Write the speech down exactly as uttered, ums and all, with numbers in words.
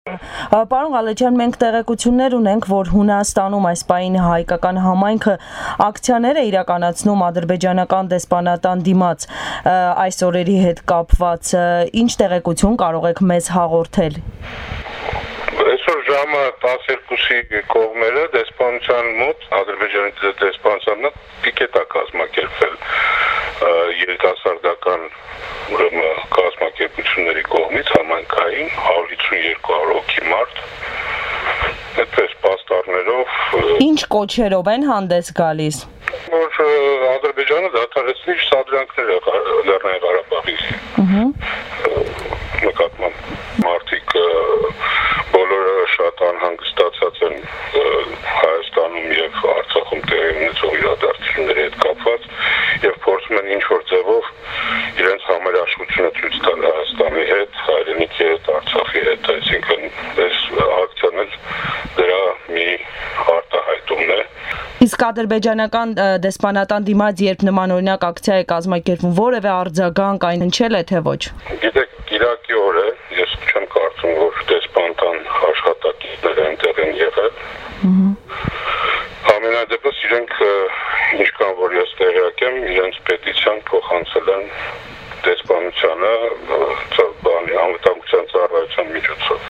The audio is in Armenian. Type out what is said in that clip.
Պարոն Ղալեջյան, մենք տեղեկություններ ունենք, որ Հունաստանում այս պահին հայկական համայնքը ակցիաներ է իրականացնում ադրբեջանական դեսպանատան դիմաց այս օրերի հետ կապված, ինչ տեղեկություն կարող եք մեզ հաղորդել։ Այսօր ժամը տասներկուսի կողմերը դեսպանության մոտ, Ադրբեջանի դեսպանության մոտ պիկետ է կազմակերպվել երիտասարդական կազմակերպությունների կողմից համայնքային հարյուր հիսունյոթ հոգի մարդ, այդպես պաստառներով։ Ինչ կոչերով են հանդես գալիս։ Որ Ադրբեջանը դադարեցնի սադրանքները Լեռնային Ղարաբաղի նկատմամբ մարդիկ բոլորը շատ անհանգստացած են Հայաստանում եւ Արցախում տեղի ունեցող իրադարձությունների հետ կապված եւ փորձում են ինչ-որ ձևով իրենց համերաշխությունը ցույց տալ Հայաստանի հետ, հայրենիքի հետ, Արցախի հետ, այսինքն այս ակցիան դրա մի արտահայտումն է։ Իսկ ադրբեջանական դեսպանատան դիմաց երբ նմանօրինակ ակցիա է կազմակերպվում, որևէ արձագանք այն հնչել է թե ոչ։ Գիտեք, Կիրակի օրը ես չեմ կարծում, որ դեսպանատան աշխատակիցները այնտեղ են եղել։ Համենայնդեպս իրենք ինչքան որ ես տեղյակ եմ, իրենց պետիցիան փոխանցել են դեսպանությանը, բանի անվտանգության ծառայության միջոցով։